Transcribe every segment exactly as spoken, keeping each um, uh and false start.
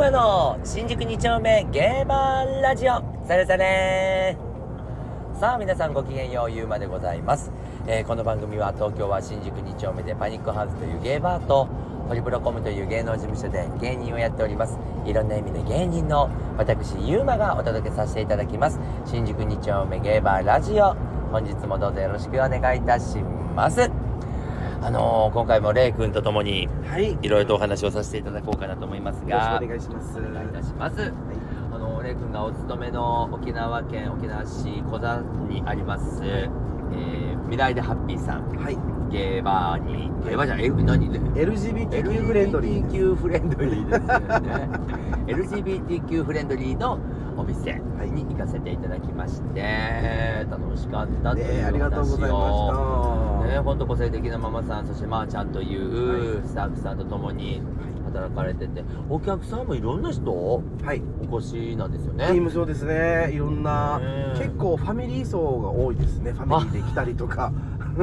馬の新宿に丁目ゲーバーラジオ、それそれ。さあ皆さんごきげんよう、ゆうまでございます。えー、この番組は東京は新宿に丁目でパニックハウスというゲーバーとホリプロコムという芸能事務所で芸人をやっております。いろんな意味で芸人の私ゆうまがお届けさせていただきます新宿に丁目ゲーバーラジオ。本日もどうぞよろしくお願いいたします。あのー、今回もレイ君とともにいろいろとお話をさせていただこうかなと思いますが、 よろしくお願いします。 お願いいたします。はい、あのー、レイ君がお勤めの沖縄県沖縄市小座にあります、えー、未来でハッピーさん、はい、ゲーバーにゲーバーじゃない、何エルジービーティーキュー フレンドリーエルジービーティーキュー フレンドリーですよねエルジービーティーキュー フレンドリーのお店に行かせていただきまして、楽しかったという話を、ね、ありがとうございましたね。本当個性的なママさん、そしてまーちゃんというスタッフさんと共に働かれてて、お客さんもいろんな人、はい、お越しなんですよね。 今そうですね、いろんな、結構ファミリー層が多いですね。ファミリーで来たりとか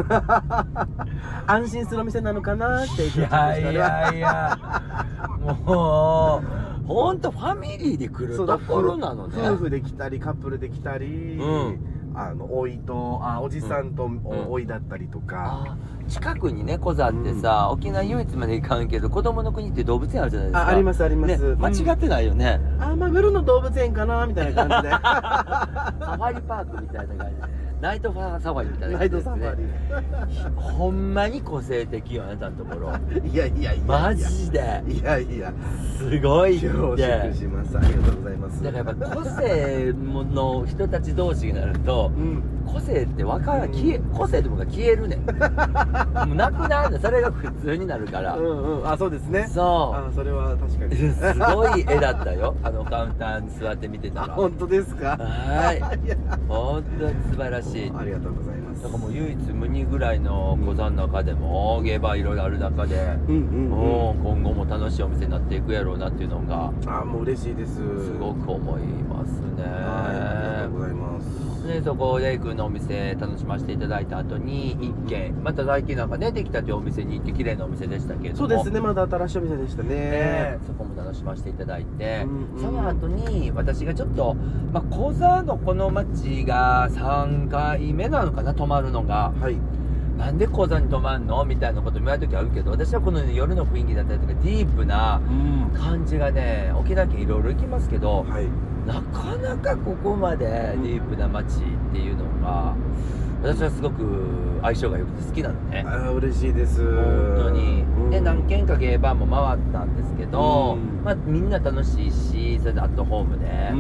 安心するお店なのかなって言ってましたね。いやいやいやもうほんとファミリーで来るところなのね。 夫婦で来たりカップルで来たり、うん、あのおいとあおじさんとおいだったりとか、 うんうん、近くにね、コザってさ、うん、沖縄唯一まで行かんけど子供の国って動物園あるじゃないですか。 あ, ありますあります、 ね、間違ってないよね、 うん、あまあ夜の動物園かなみたいな感じでサファリパークみたいな感じで、ナイトファーサファリみたいな感じですね。ナイトサファリほんまに個性的よ、あなたのところ。 いやいやいやいや、 マジでいやいやすごいって。 恐縮します。ありがとうございます。 だからやっぱ個性の人たち同士になると、うん、個性って分からん、消え、個性って僕が消えるねんもうなくなる、それが普通になるから。 うんうん、あ、そうですね。 そう、 あ、それは確かにすごい絵だったよ、あのカウンターに座って見てたら。 本当ですか。 はい、本当に素晴らしい。 ありがとうございます。 だからもう唯一無二ぐらいの小座の中でも、うん、ゲーバーいろいろある中で、うんうんうん、今後も楽しいお店になっていくやろうなっていうのが、 あ、もう嬉しいです。 すごく思いますね。はい、 ありがとうございます。 でそこレイ君のお店楽しませていただいた後に一軒、また最近なんかねできたというお店に行って、綺麗なお店でしたけれども。 そうですね、まだ新しいお店でしたね。 ね、そこも楽しませていただいて、うんうん、その後に私がちょっと、まあ、小座のこの町がさんかいめなのかな、泊まるのが、はい、なんで小座に泊まるのみたいなこと言われる時あるけど、私はこの、ね、夜の雰囲気だったりとかディープな感じがね、沖縄県いろいろ行きますけど、はい、なかなかここまでディープな街っていうのが私はすごく相性が良くて好きなのね。 あ、嬉しいです、 本当に。で何軒かゲーバーも回ったんですけど、うん、まあ、みんな楽しいし、それでアットホームで、うんうん、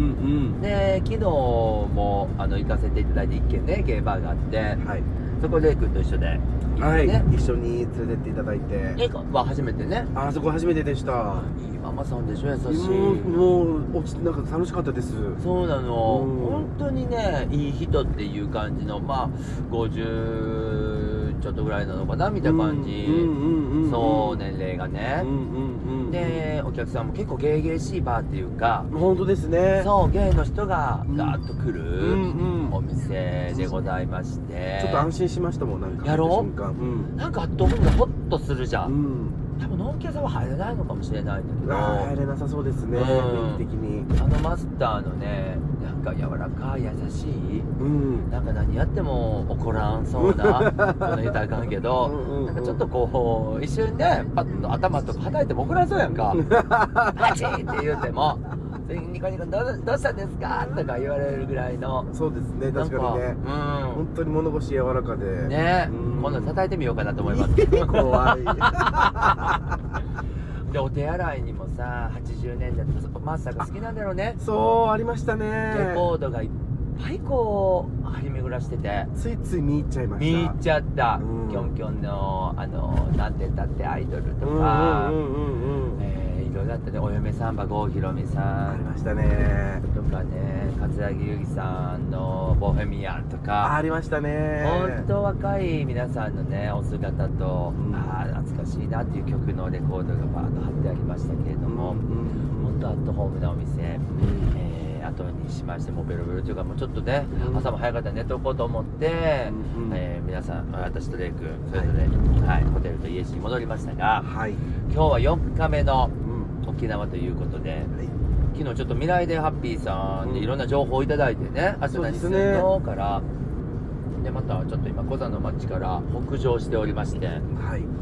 で昨日もあの行かせていただいて一軒ねゲーバーがあって、はい、そこでレイ君と一緒で、ね、 はい、一緒に連れてっていただいて。 レイ君は初めてね。 あそこ初めてでした。 いいママさんでしょ、優しい。 もう、もうなんか楽しかったです。 そうなの、うん、本当にねいい人っていう感じの、まあごじゅうちょっとぐらいなのかなみたいな感じ、そう年齢がね、うんうんうん、でお客さんも結構ゲーゲーしいバーっていうか、 本当ですね、 そうゲイの人がガーッと来るお店でございまして、 ちょっと安心しましたもん。なんかやろう、うん、なんかアットホームでホッとするじゃん、うん、多分ノンケさんは入れないのかもしれないんだけど、 入れなさそうですね、雰囲気的に。 あのマスターのね、なんか柔らかい優しい、うん、なんか何やっても怒らんそうなこの言うたらあかんけどうんうん、うん、なんかちょっとこう一瞬ねパッと頭とか叩いても怒らんそうやんかパチンって言うてもニコニコどうどうしたんですかとか言われるぐらいの。 そうですね、確かにね、うん、本当に物腰柔らかでね、うん、今度叩いてみようかなと思います怖いでお手洗いにもさ、はちじゅうねんだいマスターが好きなんだろうね。 そうありましたね、 レコードがいっぱいこう張り巡らしてて、 ついつい見入っちゃいました。 見入っちゃった、うん、キョンキョンのあのなんて言ったってアイドルとか、いろいろあったね。お嫁サンバ郷ひろみさんありましたねとかね、桂木由紀さんのボヘミアンとかありましたね。 本当若い皆さんのねお姿と、うん、ああ懐かしいなっていう曲のレコードがバーッと貼ってありましたけれども、うんうん、本当アットホームなお店、うん、えー、後にしましてもうベロベロというか、もうちょっとね、うん、朝も早かったら寝とこうと思って、うんうん、えー、皆さん私とレイ君それぞれ、はいはい、ホテルと家路に戻りましたが、はい、今日はよっかめの沖縄ということで、はい、 昨日ちょっと未来でハッピーさんでいろんな情報をいただいてね、明日何するのからで、またちょっと今コザの町から北上しておりまして、 はい、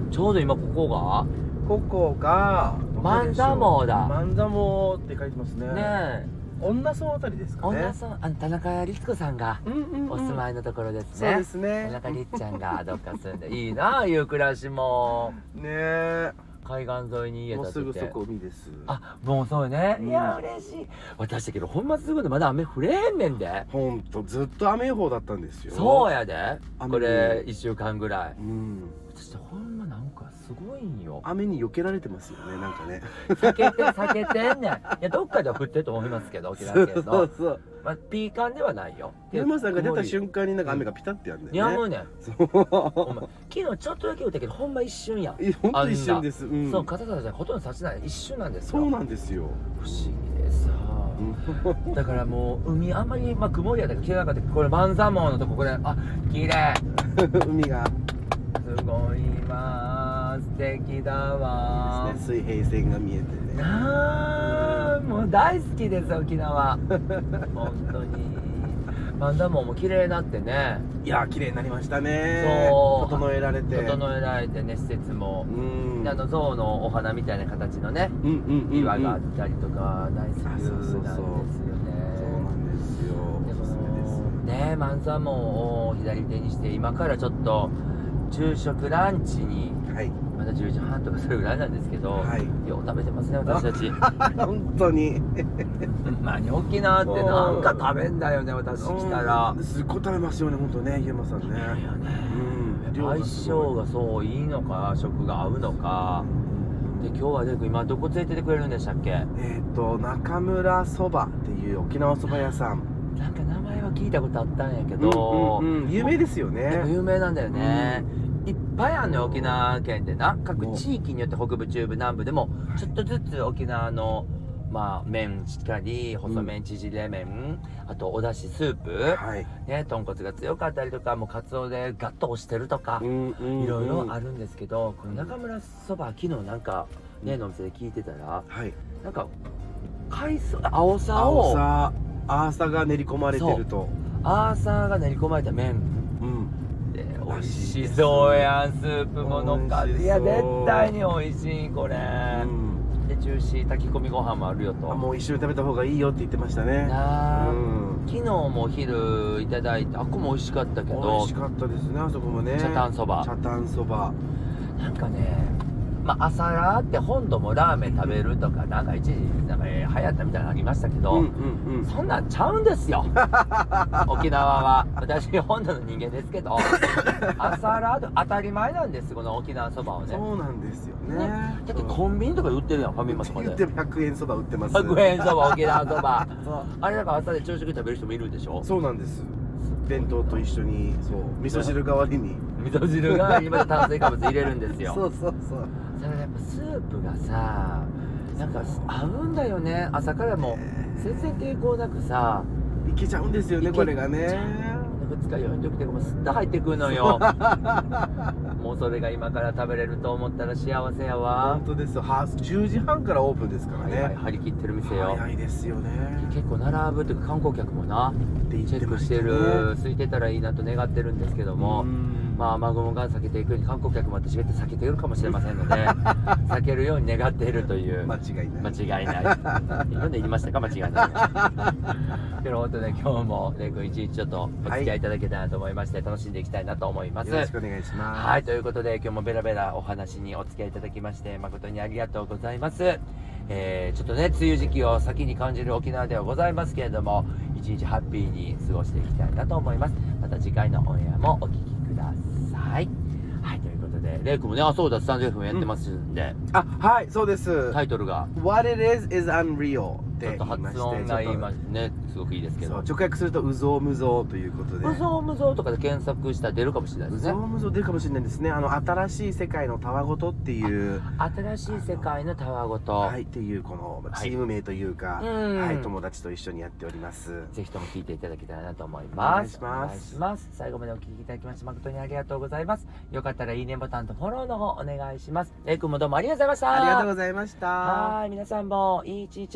ちょうど今ここがここが万座毛だ。 万座毛って書いてますね。 ねえ、 女村あたりですかね。 女村、あの田中律子さんがうんうんうんお住まいのところですね。 そうですね。 田中律ちゃんがどっか住んでいいなあいう暮らしもねえ、 海岸沿いに家もう建てて、 すぐそこ海です。 あ、もうそうね、 うんいや嬉しい。私だけどほんますぐでまだ雨降れへんねんで。 ほんとずっと雨予報だったんですよ。 そうやで、 雨これいっしゅうかんぐらい。 うん、 私ほんまなんかすごいんよ。 雨に避けられてますよね、なんかね。 避けて避けてんねん。いやどっかでは降ってると思いますけど、沖縄県そのうそう。 まあピーカンではないよ。 山さんが出た間瞬間になんか雨がピタってやるんだよね。 やむねん。 そう。 お前昨日ちょっとだけ降ったけどほんま一瞬やん。 え、ほんと一瞬です。うん。 そう、肩からじゃほとんど差しない一瞬なんですよ。 そうなんですよ。 不思議でさ、だからもう海あんまり、まあ、曇りやったから綺麗なかったけど、これ万座毛のとここれ、あ、綺麗海がすごいわー、素敵だわー、 ですね、水平線が見えてね。 あー、もう大好きです沖縄本当に万座毛も綺麗になってね。 いや、綺麗になりましたね。 そう整えられて。 整えられてね、施設も、 うん。 であの象のお花みたいな形のねうんうんうん。 岩があったりとか大好きなんですよね。 そうなんですよ。 でおすすめです。 もね、万座毛を左手にして今からちょっと昼食ランチにはい。 まだじゅうじはんとかそれぐらいなんですけど、 はいよう食べてますね私たち本当に。 まに沖縄ってなんか食べんだよね私来たら。 うんすっごい食べますよね、本当ね、ゆうまさんね。 いやね、 うん。量相がすごい性がそういいのか食が合うのかで、今日はね今どこ連れてってくれるんでしたっけ。 えっと中村そばっていう沖縄そば屋さん。 なんか名前は聞いたことあったんやけど、 うんうんうん有名ですよやっぱね。 有名なんだよね、いっぱいあんのよ沖縄県でな。各地域によって北部中部南部でもちょっとずつ沖縄のまあ麺しっかり細麺縮れ麺、あとおだしスープ、 はい。 ね、豚骨が強かったりとかもうカツオでガッと押してるとか、 うんうんいろいろある。 るんですけど、この中村そば昨日なんかねのお店で聞いてたら、 はい。 なんか海藻青さ青をさ、アーサが練り込まれてると。 アーサーが練り込まれた麺うん。 で美味しそうやん。スープものか美味しそういや絶対に美味しいこれ、 うん。 でジューシー炊き込みご飯もあるよと。 あ、もう一緒に食べた方がいいよって言ってましたね。 なあ、 うん。 昨日もお昼いただいてあっこも美味しかったけ美ど味しかったですね、あそこもね。 茶炭そば茶炭そば。 なんかね、まあ、朝ラーって本土もラーメン食べるとかなんか一時なんか、えー流行ったみたいなのありましたけど、 うんうんうん。 そんなんちゃうんですよ沖縄は。私本土の人間ですけど朝ラーって当たり前なんですこの沖縄そばをね。 そうなんですよね。 ねだってコンビニとかで売ってるやんファミマとかで言ってもひゃくえんそば売ってます。 ひゃくえんそば沖縄そばそうあれだから朝で朝食食べる人もいるでしょ。 そうなんです。弁当と一緒に、そう、味噌汁代わりに。 味噌汁が今で炭水化物入れるんですよ。 そうそうそう。 それやっぱスープがさなんか合うんだよね。朝からもう全然抵抗なくさいけちゃうんですよね、 いけこれがね。 ふつかよんじゅうてもうすっと入ってくるのよもうそれが今から食べれると思ったら幸せやわ本。当ですよ。はじゅうじはんからオープンですからはいはいね。 張り切ってる店よ。 早いですよね。 結構並ぶっていうか観光客もなって言っチェックしてましてたねる空いてたらいいなと願ってるんですけども、 うんまあ雨雲が避けていくように観光客も私が避けているかもしれませんので避けるように願っているという間違いない。 間違いない今で言いましたか間違いないけど本当ね今日もレイ君一日ちょっとお付き合いいただけたらなと思いまして、楽しんでいきたいなと思います。 よろしくお願いします。 はい、ということで今日もベラベラお話にお付き合いいただきまして誠にありがとうございます。えー、ちょっとね梅雨時期を先に感じる沖縄ではございますけれども一日ハッピーに過ごしていきたいなと思います。また次回のオンエアもお聞きください。はい、ということでレイ君もねあそうだスタンド エフエム やってますんで、 あ、はい、そうです。 タイトルが What it is is unreal っちょってと言いまして、 発音がちょっと今ねすごくいいですけど、 そう直訳するとうぞうむぞうということで。 無造無造とかで検索したら出るかもしれないうですね。 ぞうむぞう出るかもしれないですね。あの新しい世界のたわごとっていう、 新しい世界のたわごと、 はいっていうこのはいチーム名というか、 うんはい友達と一緒にやっております。 ぜひとも聞いていただけたらなと思います。 お願いしますお願いします。最後までお聞きいただきまして誠にありがとうございます。よかったらいいねボタンとフォローの方お願いします。レイ君もどうもありがとうございました。 ありがとうございました。 はい、皆さんもいい一日を。Have a good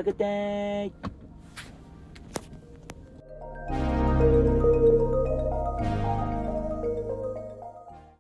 グッデイ。